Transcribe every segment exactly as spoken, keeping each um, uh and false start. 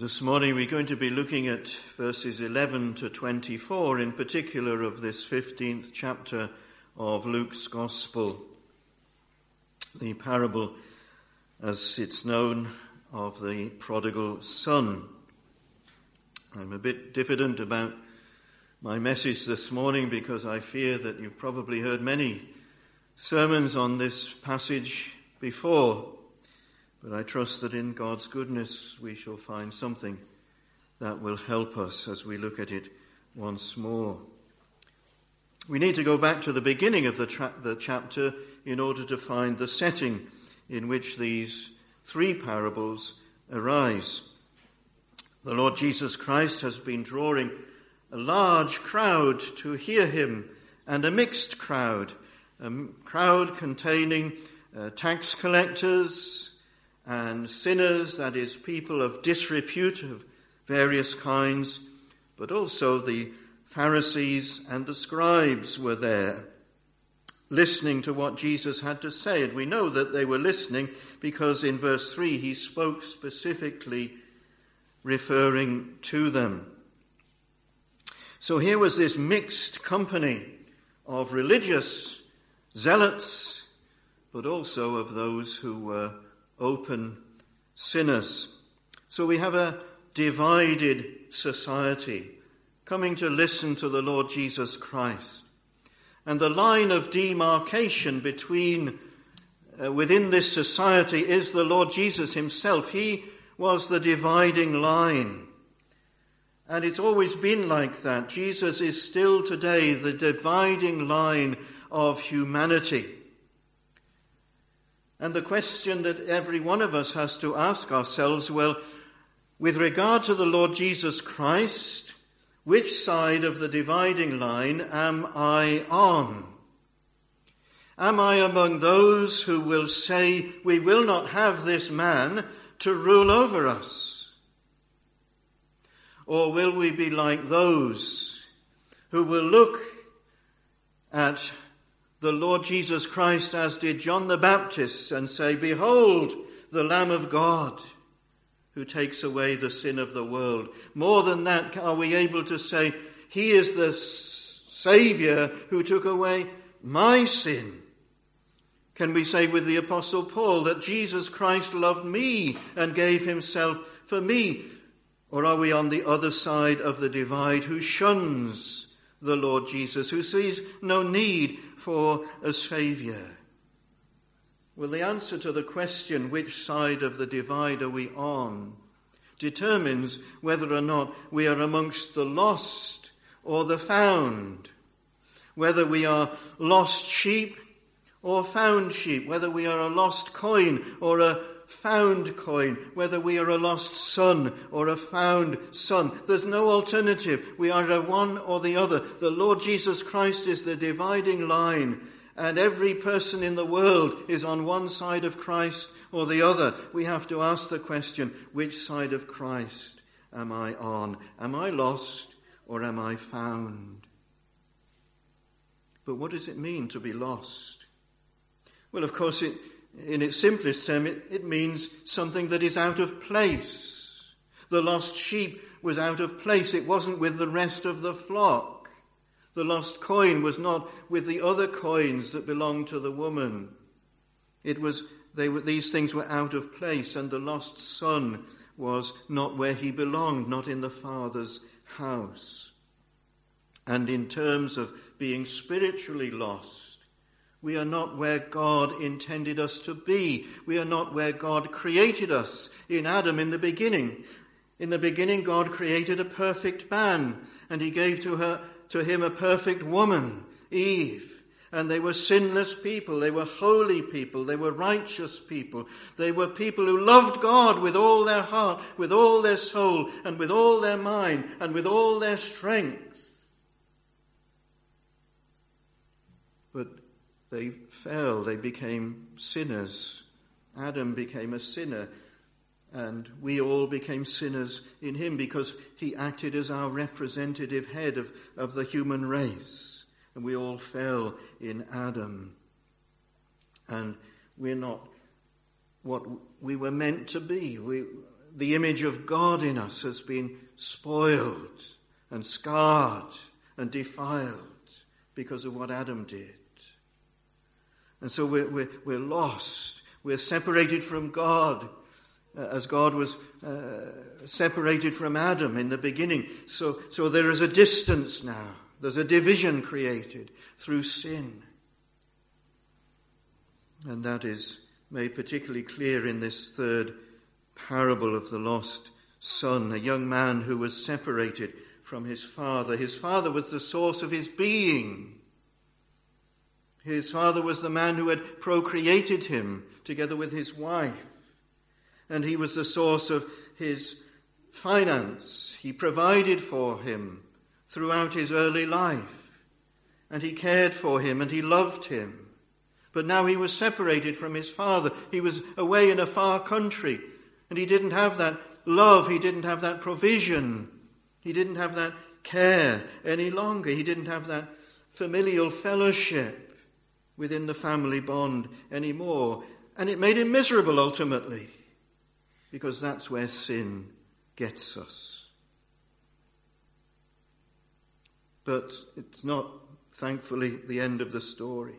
This morning we're going to be looking at verses eleven to twenty-four, in particular of this fifteenth chapter of Luke's Gospel, the parable, as it's known, of the prodigal son. I'm a bit diffident about my message this morning because I fear that you've probably heard many sermons on this passage before. But I trust that in God's goodness we shall find something that will help us as we look at it once more. We need to go back to the beginning of the, tra- the chapter in order to find the setting in which these three parables arise. The Lord Jesus Christ has been drawing a large crowd to hear him, and a mixed crowd, a crowd containing uh, tax collectors and sinners, that is, people of disrepute of various kinds, but also the Pharisees and the scribes were there, listening to what Jesus had to say. And we know that they were listening because in verse three he spoke specifically referring to them. So here was this mixed company of religious zealots, but also of those who were open sinners. So we have a divided society coming to listen to the Lord Jesus Christ. And the line of demarcation between, uh, within this society is the Lord Jesus himself. He was the dividing line. And it's always been like that. Jesus is still today the dividing line of humanity. And the question that every one of us has to ask ourselves, well, with regard to the Lord Jesus Christ, which side of the dividing line am I on? Am I among those who will say, we will not have this man to rule over us? Or will we be like those who will look at the Lord Jesus Christ as did John the Baptist and say, behold, the Lamb of God who takes away the sin of the world? More than that, are we able to say, he is the Saviour who took away my sin? Can we say with the Apostle Paul that Jesus Christ loved me and gave himself for me? Or are we on the other side of the divide who shuns the Lord Jesus, who sees no need for a Saviour? Well, the answer to the question, which side of the divide are we on, determines whether or not we are amongst the lost or the found, whether we are lost sheep or found sheep, whether we are a lost coin or a found coin, whether we are a lost son or a found son. There's no alternative. We are a one or the other. The Lord Jesus Christ is the dividing line, and every person in the world is on one side of Christ or the other. We have to ask the question, which side of Christ am I on? Am I lost or am I found? But what does it mean to be lost? Well, of course, it in its simplest term, it, it means something that is out of place. The lost sheep was out of place. It wasn't with the rest of the flock. The lost coin was not with the other coins that belonged to the woman. It was, they were, these things were out of place, and the lost son was not where he belonged, not in the Father's house. And in terms of being spiritually lost, we are not where God intended us to be. We are not where God created us in Adam in the beginning. In the beginning, God created a perfect man, and he gave to her, to him a perfect woman, Eve. And they were sinless people. They were holy people. They were righteous people. They were people who loved God with all their heart, with all their soul, and with all their mind, and with all their strength. But they fell, they became sinners. Adam became a sinner, and we all became sinners in him because he acted as our representative head of, of the human race. And we all fell in Adam. And we're not what we were meant to be. We, the image of God in us has been spoiled and scarred and defiled because of what Adam did. And so we're, we're, we're lost. We're separated from God, uh, as God was uh, separated from Adam in the beginning. So, so there is a distance now. There's a division created through sin. And that is made particularly clear in this third parable of the lost son, a young man who was separated from his father. His father was the source of his being. His father was the man who had procreated him together with his wife. And he was the source of his finance. He provided for him throughout his early life. And he cared for him and he loved him. But now he was separated from his father. He was away in a far country. And he didn't have that love. He didn't have that provision. He didn't have that care any longer. He didn't have that familial fellowship within the family bond anymore. And it made him miserable ultimately, because that's where sin gets us. But it's not, thankfully, the end of the story.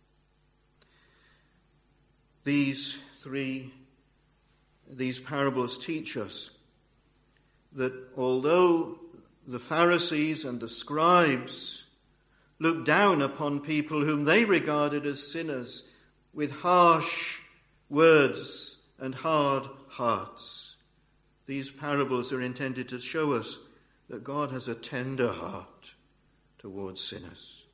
These three, these parables teach us that although the Pharisees and the scribes looked down upon people whom they regarded as sinners with harsh words and hard hearts, these parables are intended to show us that God has a tender heart towards sinners,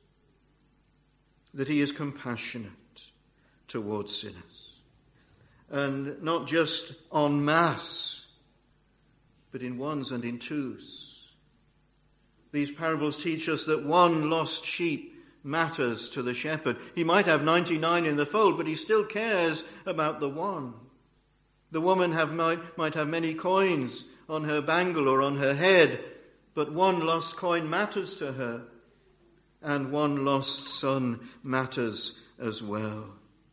that he is compassionate towards sinners, and not just en masse, but in ones and in twos. These parables teach us that one lost sheep matters to the shepherd. He might have ninety-nine in the fold, but he still cares about the one. The woman have, might, might have many coins on her bangle or on her head, but one lost coin matters to her, and one lost son matters as well.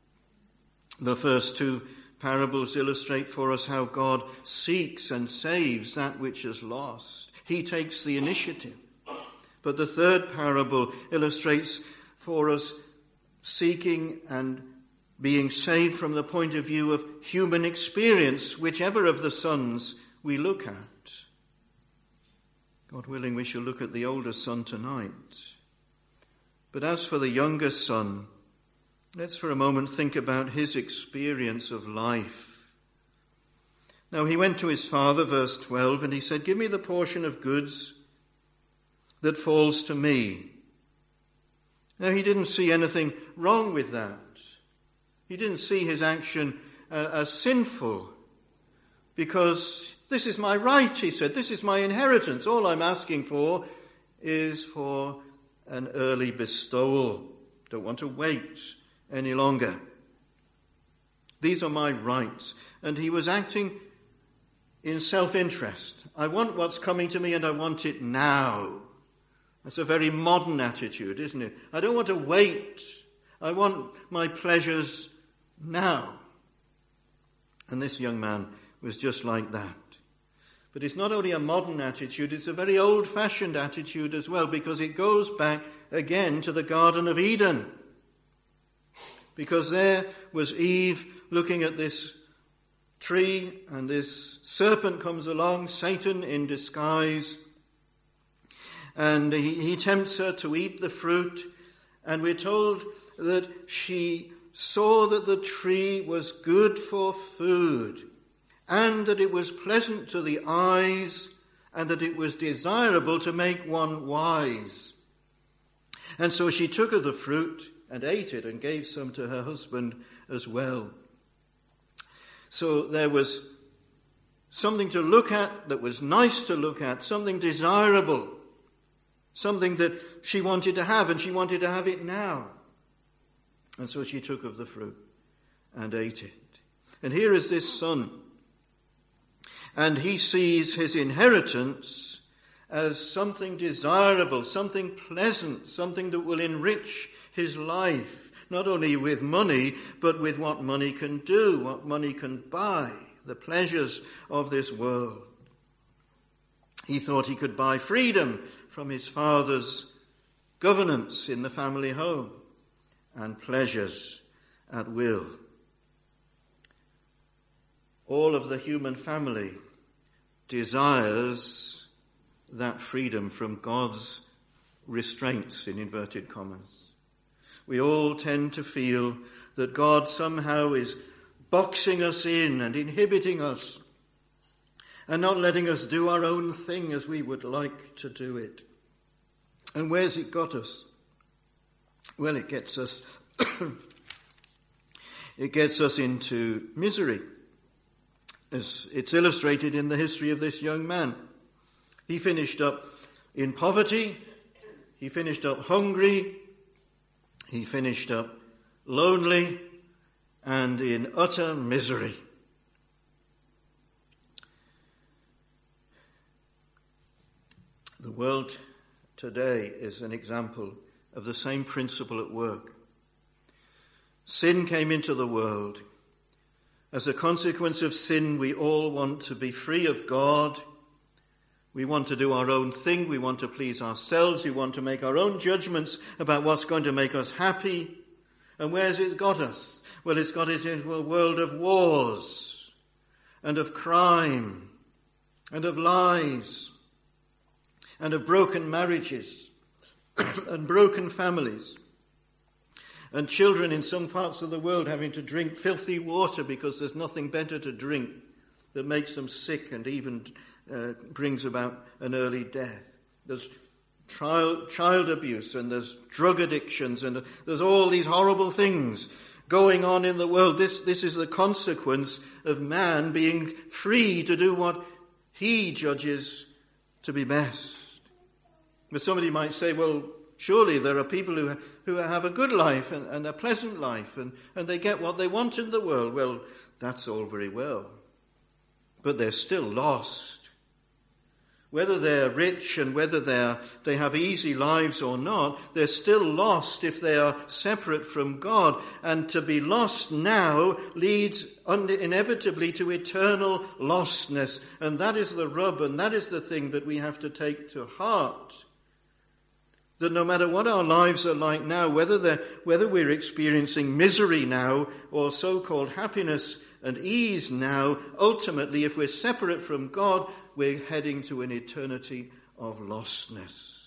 The first two parables illustrate for us how God seeks and saves that which is lost. He takes the initiative. But the third parable illustrates for us seeking and being saved from the point of view of human experience, whichever of the sons we look at. God willing, we shall look at the older son tonight. But as for the younger son, let's for a moment think about his experience of life. Now he went to his father, verse twelve, and he said, "Give me the portion of goods that falls to me." Now he didn't see anything wrong with that. He didn't see his action uh, as sinful, because this is my right, he said. This is my inheritance. All I'm asking for is for an early bestowal. Don't want to wait any longer. These are my rights. And he was acting in self-interest. I want what's coming to me and I want it now. That's a very modern attitude, isn't it? I don't want to wait. I want my pleasures now. And this young man was just like that. But it's not only a modern attitude, it's a very old-fashioned attitude as well, because it goes back again to the Garden of Eden. Because there was Eve looking at this tree, and this serpent comes along, Satan in disguise, and he, he tempts her to eat the fruit, and we're told that she saw that the tree was good for food, and that it was pleasant to the eyes, and that it was desirable to make one wise. And so she took of the fruit and ate it and gave some to her husband as well. So there was something to look at that was nice to look at, something desirable, something that she wanted to have, and she wanted to have it now. And so she took of the fruit and ate it. And here is this son, and he sees his inheritance as something desirable, something pleasant, something that will enrich his life, not only with money, but with what money can do, what money can buy, the pleasures of this world. He thought he could buy freedom from his father's governance in the family home and pleasures at will. All of the human family desires that freedom from God's restraints, in inverted commas. We all tend to feel that God somehow is boxing us in and inhibiting us and not letting us do our own thing as we would like to do it. And where's it got us? Well, it gets us it gets us into misery, as it's illustrated in the history of this young man. He finished up in poverty, he finished up hungry, he finished up lonely and in utter misery. The world today is an example of the same principle at work. Sin came into the world. As a consequence of sin, we all want to be free of God. We want to do our own thing. We want to please ourselves. We want to make our own judgments about what's going to make us happy. And where's it got us? Well, it's got us into a world of wars and of crime and of lies and of broken marriages and broken families, and children in some parts of the world having to drink filthy water because there's nothing better to drink that makes them sick and even uh, brings about an early death. There's child, child abuse, and there's drug addictions, and there's all these horrible things going on in the world. This, this is the consequence of man being free to do what he judges to be best. But somebody might say, well, surely there are people who who have a good life and, and a pleasant life and, and they get what they want in the world. Well, that's all very well. But they're still lost. Whether they're rich and whether they're, they have easy lives or not, they're still lost if they are separate from God. And to be lost now leads inevitably to eternal lostness. And that is the rub, and that is the thing that we have to take to heart. That no matter what our lives are like now, whether they're, whether we're experiencing misery now or so-called happiness and ease now, ultimately, if we're separate from God, we're heading to an eternity of lostness.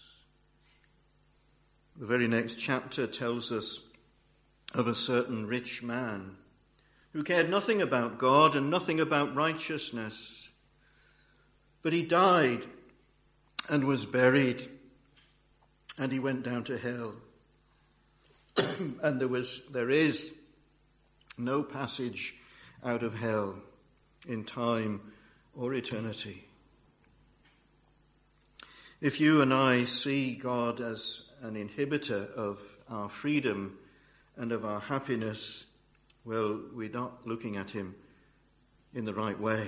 The very next chapter tells us of a certain rich man who cared nothing about God and nothing about righteousness. But he died and was buried. And he went down to hell. And there was, there is no passage out of hell in time or eternity. If you and I see God as an inhibitor of our freedom and of our happiness, well, we're not looking at him in the right way.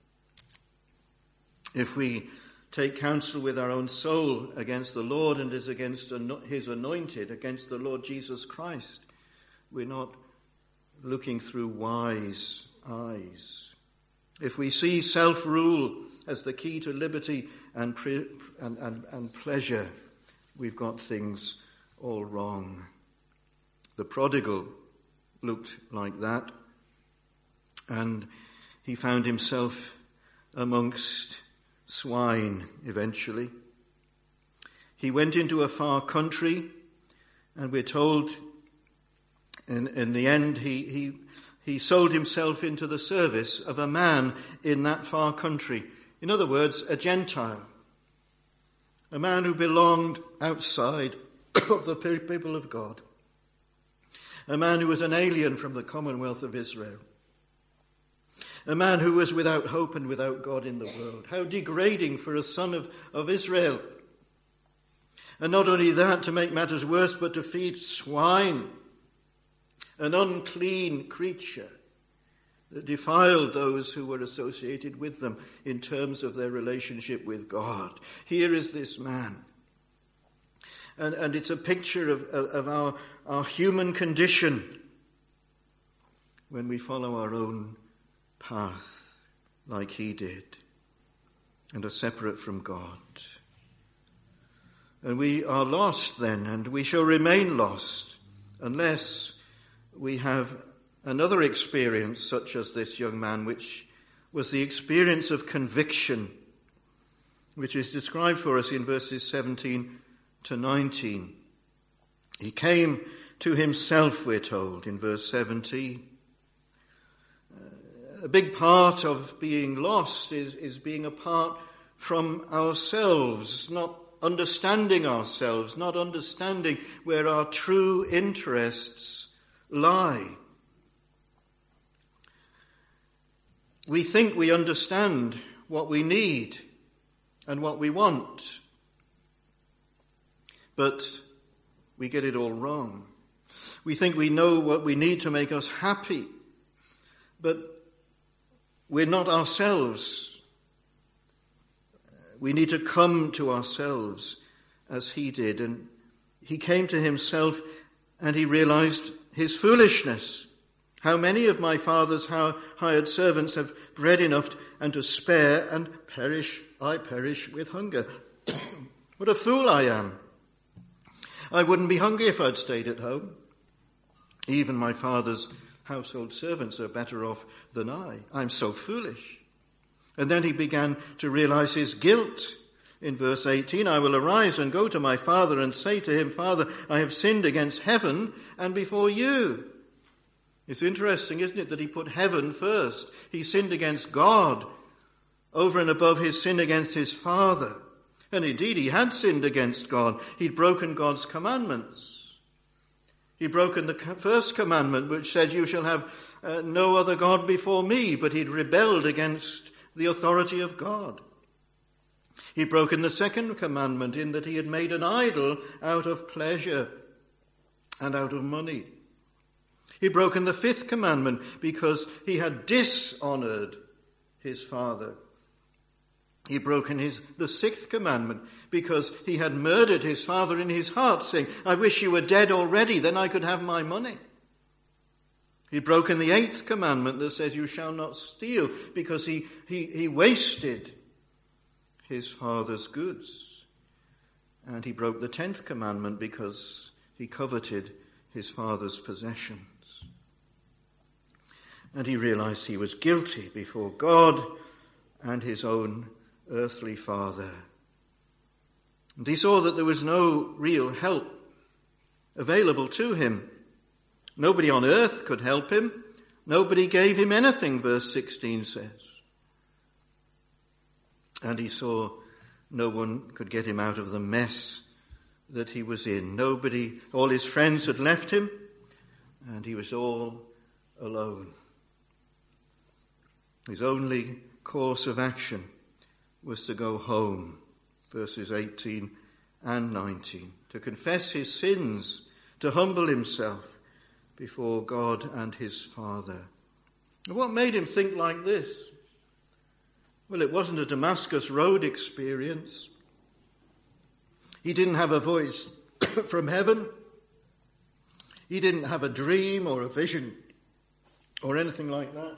If we take counsel with our own soul against the Lord and is against his anointed, against the Lord Jesus Christ, we're not looking through wise eyes. If we see self-rule as the key to liberty and, pre- and, and, and pleasure, we've got things all wrong. The prodigal looked like that, and he found himself amongst swine eventually. He went into a far country, and we're told in, in the end he, he, he sold himself into the service of a man in that far country. In other words, a Gentile. A man who belonged outside of the people of God. A man who was an alien from the commonwealth of Israel. A man who was without hope and without God in the world. How degrading for a son of, of Israel. And not only that, to make matters worse, but to feed swine, an unclean creature that defiled those who were associated with them in terms of their relationship with God. Here is this man. And, and it's a picture of, of our, our human condition when we follow our own path. like he did and are separate from God. And we are lost then, and we shall remain lost unless we have another experience such as this young man, which was the experience of conviction, which is described for us in verses seventeen to nineteen. He came to himself, we're told, in verse seventeen. Uh, a big part of being lost is, is being apart from ourselves, not understanding ourselves, not understanding where our true interests lie. We think we understand what we need and what we want, but we get it all wrong. We think we know what we need to make us happy, but we're not ourselves. We need to come to ourselves as he did. And he came to himself and he realized his foolishness. How many of my father's hired servants have bread enough and to spare, and perish, I perish with hunger. What a fool I am. I wouldn't be hungry if I'd stayed at home. Even my father's household servants are better off than I. I'm so foolish. And then he began to realize his guilt. In verse eighteen, I will arise and go to my father and say to him, Father, I have sinned against heaven and before you. It's interesting, isn't it, that he put heaven first. He sinned against God over and above his sin against his father. And indeed, he had sinned against God. He'd broken God's commandments. He'd broken the first commandment, which said, you shall have uh, no other God before me. But he'd rebelled against the authority of God. He'd broken the second commandment in that he had made an idol out of pleasure and out of money. He'd broken the fifth commandment because he had dishonored his father. He'd broken his, the sixth commandment because he had murdered his father in his heart, saying, I wish you were dead already, then I could have my money. He'd broken the eighth commandment that says, you shall not steal, because he, he, he wasted his father's goods. And he broke the tenth commandment because he coveted his father's possessions. And he realized he was guilty before God and his own earthly father. And he saw that there was no real help available to him. Nobody on earth could help him. Nobody gave him anything, verse sixteen says. And he saw no one could get him out of the mess that he was in. Nobody, all his friends had left him, and he was all alone. His only course of action was to go home, verses eighteen and nineteen, to confess his sins, to humble himself before God and his Father. And what made him think like this? Well, it wasn't a Damascus Road experience. He didn't have a voice from heaven. He didn't have a dream or a vision or anything like that.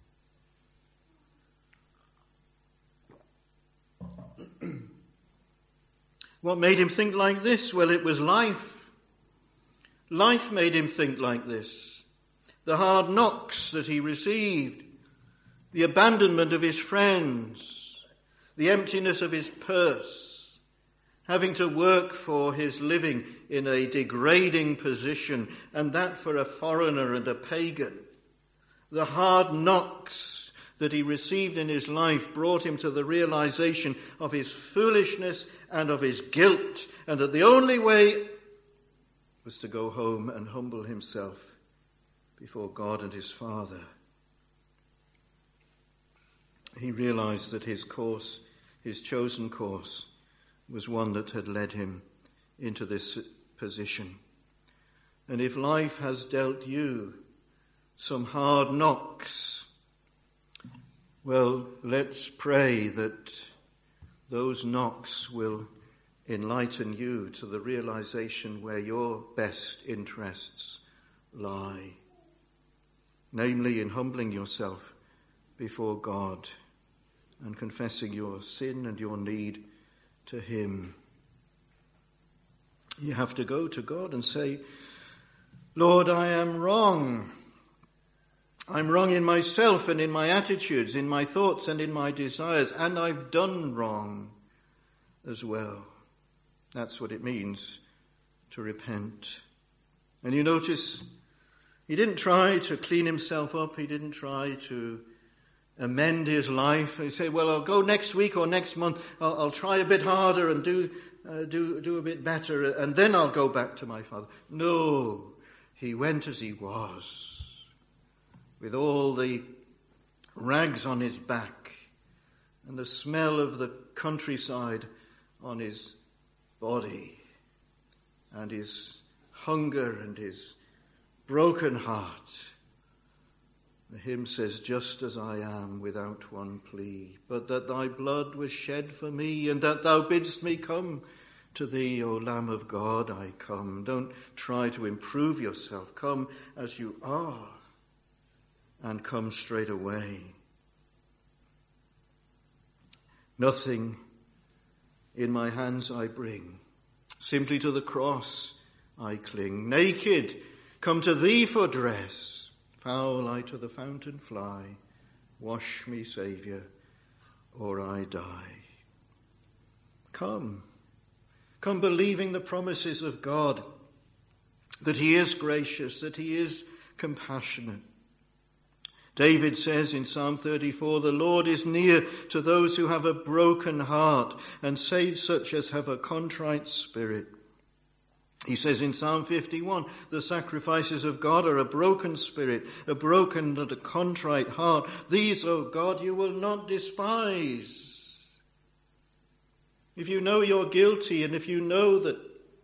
What made him think like this? Well, it was life. Life made him think like this. The hard knocks that he received, the abandonment of his friends, the emptiness of his purse, having to work for his living in a degrading position, and that for a foreigner and a pagan. The hard knocks that he received in his life brought him to the realization of his foolishness and of his guilt, and that the only way was to go home and humble himself before God and his Father. He realized that his course, his chosen course, was one that had led him into this position. And if life has dealt you some hard knocks, well, let's pray that those knocks will enlighten you to the realization where your best interests lie, namely in humbling yourself before God and confessing your sin and your need to him. You have to go to God and say, Lord, I am wrong. I'm wrong in myself and in my attitudes, in my thoughts and in my desires, and I've done wrong as well. That's what it means to repent. And you notice he didn't try to clean himself up. He didn't try to amend his life. He said, well, I'll go next week or next month. I'll, I'll try a bit harder and do, uh, do, do a bit better, and then I'll go back to my father. No, he went as he was, with all the rags on his back and the smell of the countryside on his body, and his hunger and his broken heart. The hymn says, just as I am without one plea, but that thy blood was shed for me, and that thou bidst me come to thee, O Lamb of God, I come. Don't try to improve yourself. Come as you are, and come straight away. Nothing in my hands I bring, simply to the cross I cling. Naked, come to thee for dress, foul I to the fountain fly. Wash me, Saviour, or I die. Come, come believing the promises of God, that he is gracious, that he is compassionate. David says in Psalm thirty-four, the Lord is near to those who have a broken heart and saves such as have a contrite spirit. He says in Psalm fifty-one, the sacrifices of God are a broken spirit, a broken and a contrite heart. These, O God, you will not despise. If you know you're guilty, and if you know that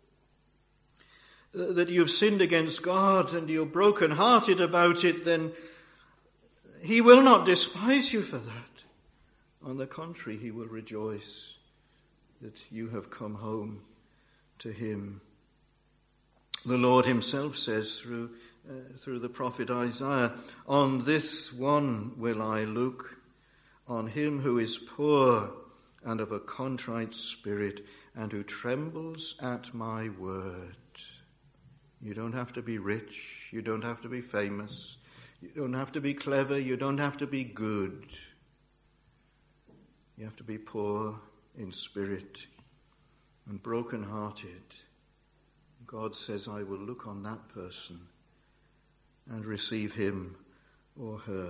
that you've sinned against God and you're broken-hearted about it, then he will not despise you for that. On the contrary, he will rejoice that you have come home to him. The Lord himself says through uh, through the prophet Isaiah, on this one will I look, on him who is poor and of a contrite spirit, and who trembles at my word. You don't have to be rich. You don't have to be famous. You don't have to be clever. You don't have to be good. You have to be poor in spirit and broken-hearted. God says, I will look on that person and receive him or her.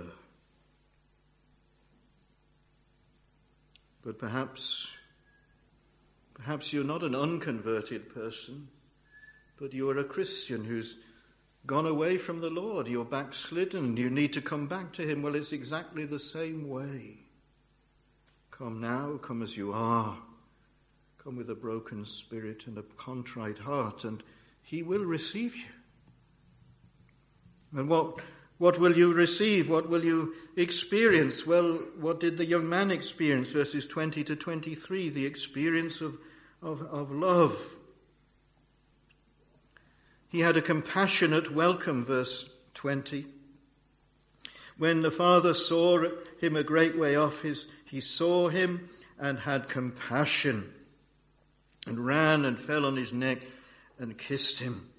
But perhaps, perhaps you're not an unconverted person, but you're a Christian who's gone away from the Lord. You're backslidden. You need to come back to him. Well, it's exactly the same way. Come now, come as you are. Come with a broken spirit and a contrite heart, and he will receive you. And what, what will you receive? What will you experience? Well, what did the young man experience? Verses twenty to twenty-three, the experience of, of, of love. He had a compassionate welcome, verse twenty. When the father saw him a great way off, his, he saw him and had compassion, and ran and fell on his neck and kissed him.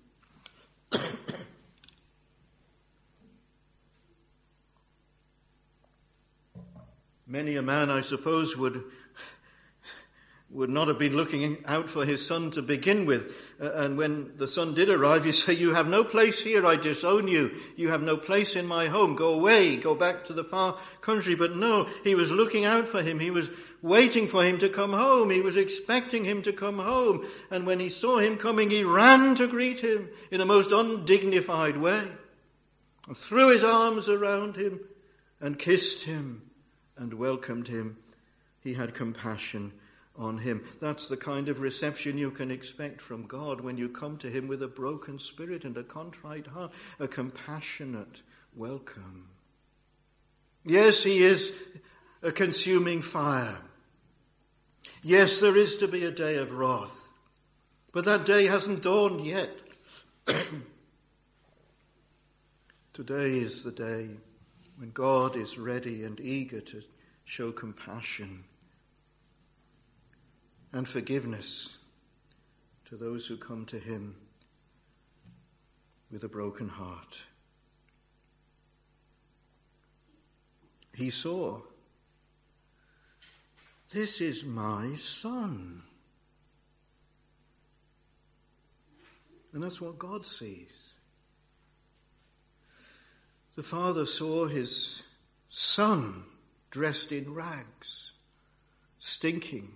Many a man, I suppose, would would not have been looking out for his son to begin with. Uh, and when the son did arrive, he said, you have no place here, I disown you. You have no place in my home. Go away, go back to the far country. But no, he was looking out for him. He was waiting for him to come home. He was expecting him to come home. And when he saw him coming, he ran to greet him in a most undignified way, and threw his arms around him and kissed him and welcomed him. He had compassion on him. That's the kind of reception you can expect from God when you come to him with a broken spirit and a contrite heart, a compassionate welcome. Yes, he is a consuming fire. Yes, there is to be a day of wrath, but that day hasn't dawned yet. Today is the day when God is ready and eager to show compassion and forgiveness to those who come to him with a broken heart. He saw, this is my son. And that's what God sees. The Father saw his son dressed in rags, stinking,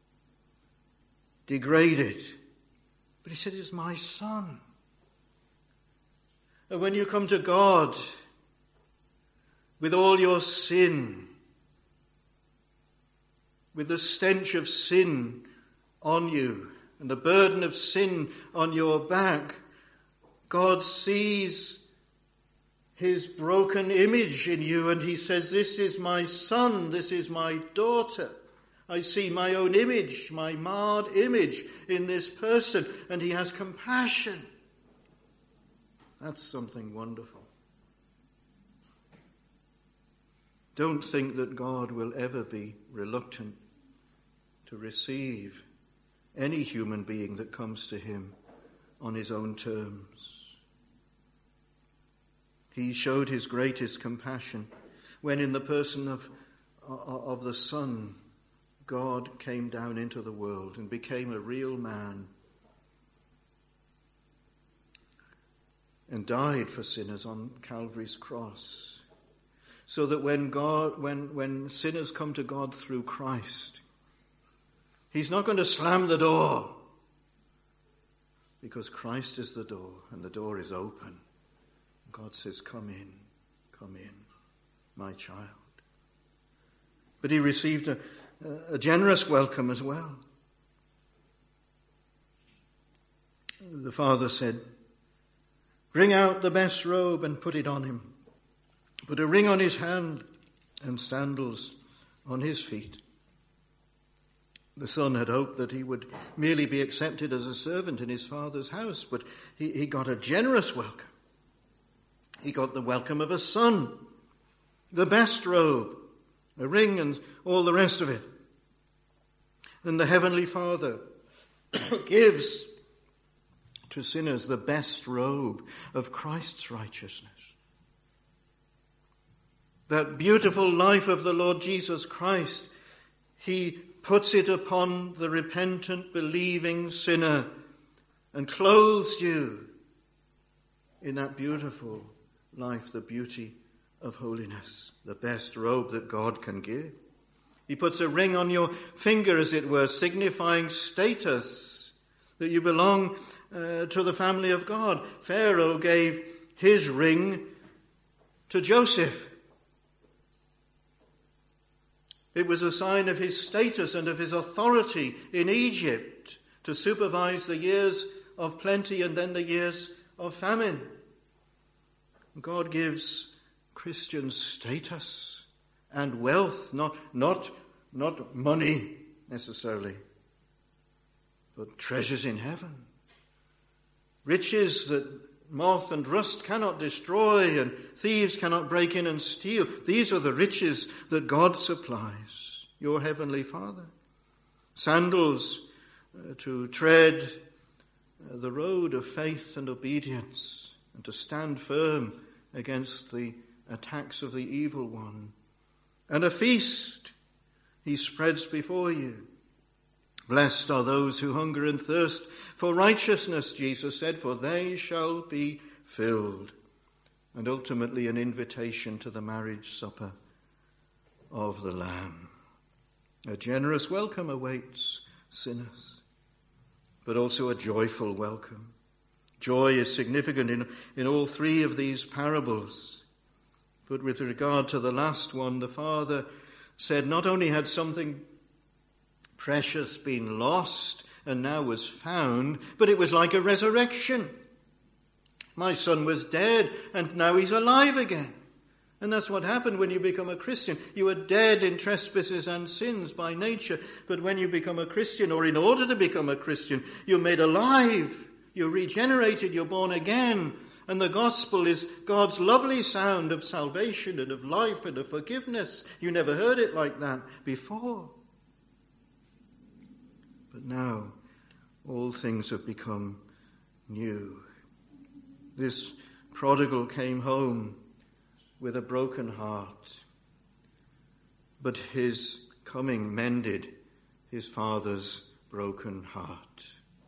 degraded. But he said, it's my son. And when you come to God with all your sin, with the stench of sin on you and the burden of sin on your back, God sees his broken image in you and he says, this is my son, this is my daughter. I see my own image, my marred image in this person, and he has compassion. That's something wonderful. Don't think that God will ever be reluctant to receive any human being that comes to him on his own terms. He showed his greatest compassion when in the person of, of the Son, God came down into the world and became a real man and died for sinners on Calvary's cross. So that when God, when, when sinners come to God through Christ, he's not going to slam the door, because Christ is the door and the door is open. God says, come in, come in, my child. But he received a, a generous welcome as well. The Father said, bring out the best robe and put it on him. Put a ring on his hand and sandals on his feet. The son had hoped that he would merely be accepted as a servant in his father's house, but he, he got a generous welcome. He got the welcome of a son, the best robe, a ring and all the rest of it. And the Heavenly Father gives to sinners the best robe of Christ's righteousness. That beautiful life of the Lord Jesus Christ, he puts it upon the repentant, believing sinner and clothes you in that beautiful life, the beauty of holiness, the best robe that God can give. He puts a ring on your finger, as it were, signifying status, that you belong uh, to the family of God. Pharaoh gave his ring to Joseph. It was a sign of his status and of his authority in Egypt to supervise the years of plenty and then the years of famine. God gives Christians status and wealth, not, not, not money necessarily, but treasures in heaven. Riches that moth and rust cannot destroy and thieves cannot break in and steal. These are the riches that God supplies, your Heavenly Father. Sandals uh, to tread uh, the road of faith and obedience and to stand firm against the attacks of the evil one. And a feast he spreads before you. Blessed are those who hunger and thirst for righteousness, Jesus said, for they shall be filled. And ultimately an invitation to the marriage supper of the Lamb. A generous welcome awaits sinners, but also a joyful welcome. Joy is significant in, in all three of these parables. But with regard to the last one, the Father said not only had something precious been lost and now was found, but it was like a resurrection. My son was dead and now he's alive again. And that's what happened when you become a Christian. You were dead in trespasses and sins by nature, but when you become a Christian, or in order to become a Christian, you're made alive, you're regenerated, you're born again, And the gospel is God's lovely sound of salvation and of life and of forgiveness. You never heard it like that before. But now all things have become new. This prodigal came home with a broken heart, but his coming mended his father's broken heart.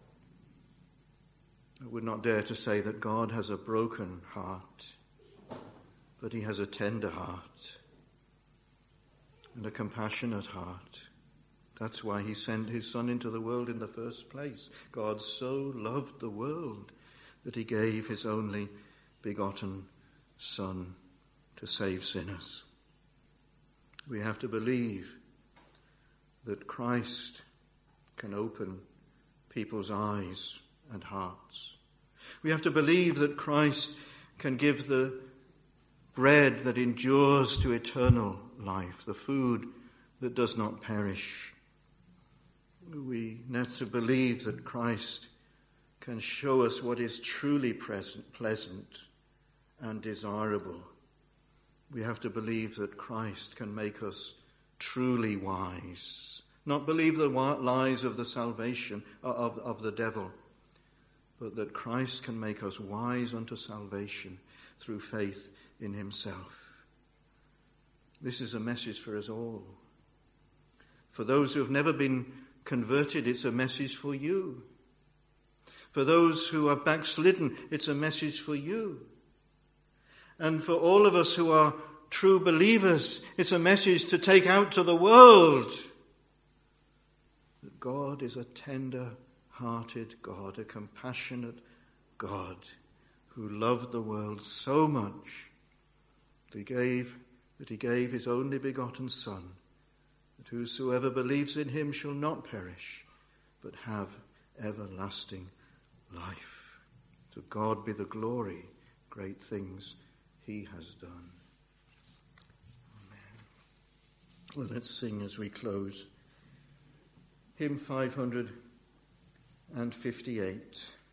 I would not dare to say that God has a broken heart, but he has a tender heart and a compassionate heart. That's why he sent his Son into the world in the first place. God so loved the world that he gave his only begotten Son to save sinners. We have to believe that Christ can open people's eyes and hearts. We have to believe that Christ can give the bread that endures to eternal life, the food that does not perish. We have to believe that Christ can show us what is truly present, pleasant and desirable. We have to believe that Christ can make us truly wise, not believe the lies of the salvation of, of the devil, but that Christ can make us wise unto salvation through faith in himself. This is a message for us all. For those who have never been converted, it's a message for you. For those who have backslidden, it's a message for you. And for all of us who are true believers, it's a message to take out to the world. That God is a tender-hearted God, a compassionate God who loved the world so much that he gave, that he gave his only begotten Son, that whosoever believes in him shall not perish, but have everlasting life. To God be the glory, great things he has done. Amen. Well, let's sing as we close. Hymn five hundred fifty-eight.